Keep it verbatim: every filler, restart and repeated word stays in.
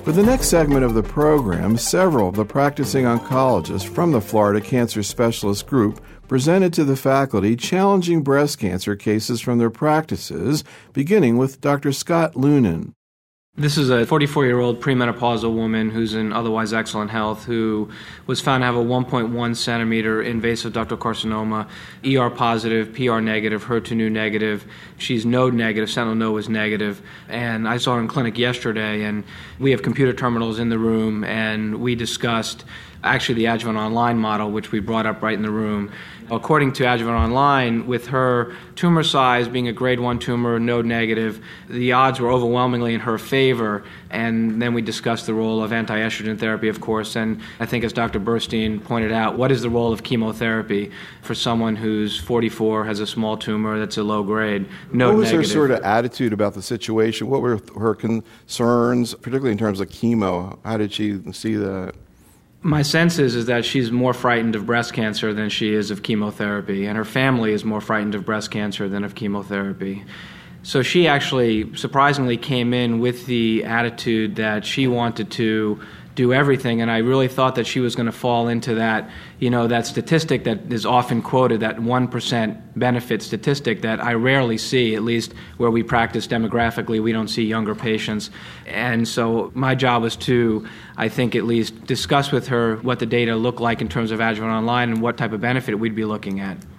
For the next segment of the program, several of the practicing oncologists from the Florida Cancer Specialist Group presented to the faculty challenging breast cancer cases from their practices, beginning with Doctor Scott Lunan. This is a forty-four-year-old premenopausal woman who's in otherwise excellent health who was found to have a one point one centimeter invasive ductal carcinoma, E R positive, P R negative, H E R two negative. She's node negative, sentinel node was negative. And I saw her in clinic yesterday, and we have computer terminals in the room, and we discussed actually the Adjuvant Online model, which we brought up right in the room. According to Adjuvant Online, with her tumor size being a grade one tumor, node negative, the odds were overwhelmingly in her favor. And then we discussed the role of anti-estrogen therapy, of course. And I think, as Doctor Burstein pointed out, what is the role of chemotherapy for someone who's forty-four, has a small tumor that's a low grade, node What was negative? her sort of attitude about the situation? What were her concerns, particularly in terms of chemo? How did she see that? My sense is, is that she's more frightened of breast cancer than she is of chemotherapy, and her family is more frightened of breast cancer than of chemotherapy. So she actually surprisingly came in with the attitude that she wanted to do everything, and I really thought that she was going to fall into that, you know, that statistic that is often quoted, that one percent benefit statistic that I rarely see, at least where we practice demographically. We don't see younger patients. And so my job was to, I think, at least discuss with her what the data look like in terms of Adjuvant Online and what type of benefit we'd be looking at.